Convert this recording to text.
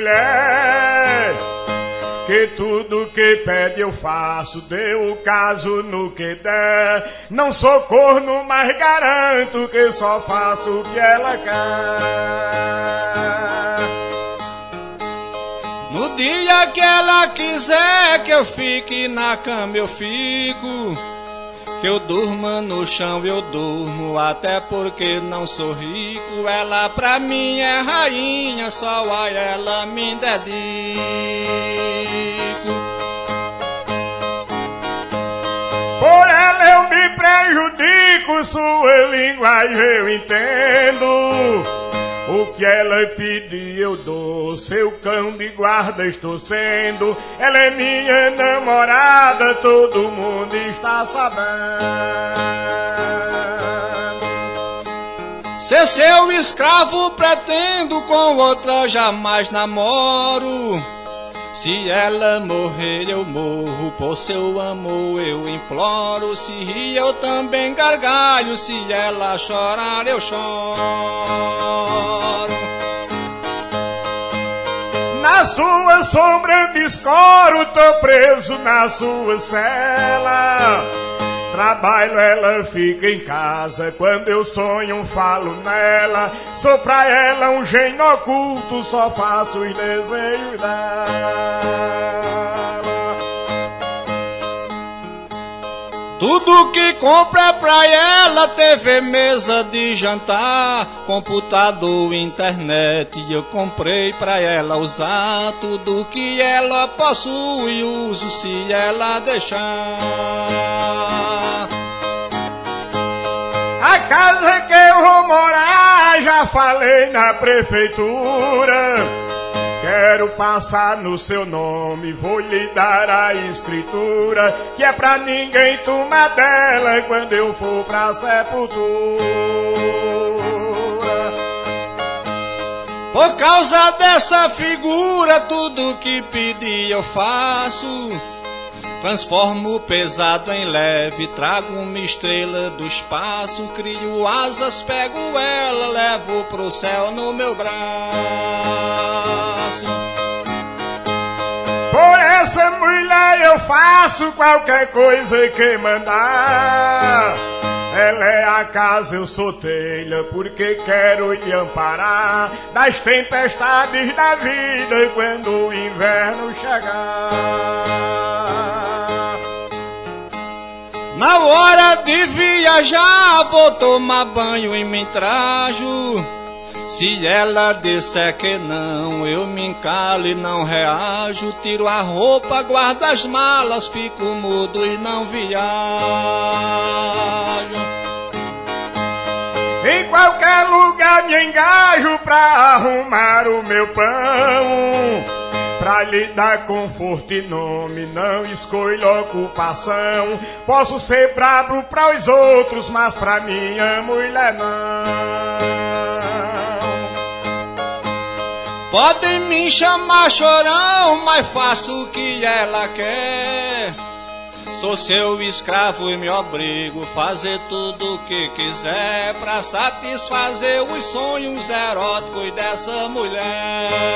mulher, que tudo que pede eu faço, deu o caso no que der. Não sou corno, mas garanto que só faço o que ela quer. No dia que ela quiser que eu fique na cama, eu fico. Que eu durma no chão, eu durmo, até porque não sou rico. Ela pra mim é rainha, só a ela me dedico. Por ela eu me prejudico, sua linguagem eu entendo. O que ela pedir eu dou, seu cão de guarda estou sendo. Ela é minha namorada, todo mundo está sabendo. Ser seu escravo pretendo, com outra jamais namoro. Se ela morrer eu morro, por seu amor eu imploro. Se rir eu também gargalho, se ela chorar eu choro. Na sua sombra me escoro, tô preso na sua cela. Trabalho, ela fica em casa, quando eu sonho falo nela. Sou pra ela um gênio oculto, só faço os desejos dela. Tudo que compro é pra ela, TV, mesa de jantar, computador, internet, eu comprei pra ela usar. Tudo que ela possui, uso se ela deixar. A casa que eu vou morar, já falei na prefeitura. Quero passar no seu nome, vou lhe dar a escritura, que é pra ninguém tomar dela quando eu for pra sepultura. Por causa dessa figura, tudo que pedi eu faço. Transformo o pesado em leve, trago uma estrela do espaço. Crio asas, pego ela, levo pro céu no meu braço. Por essa mulher eu faço qualquer coisa que mandar. Ela é a casa, eu sou telha, porque quero lhe amparar das tempestades da vida quando o inverno chegar. Na hora de viajar, vou tomar banho e me trajo. Se ela disser que não, eu me encalo e não reajo. Tiro a roupa, guardo as malas, fico mudo e não viajo. Em qualquer lugar me engajo pra arrumar o meu pão, pra lhe dar conforto e nome, não escolho ocupação. Posso ser brabo pra os outros, mas pra minha mulher não. Podem me chamar chorão, mas faço o que ela quer. Sou seu escravo e me obrigo a fazer tudo o que quiser, pra satisfazer os sonhos eróticos dessa mulher.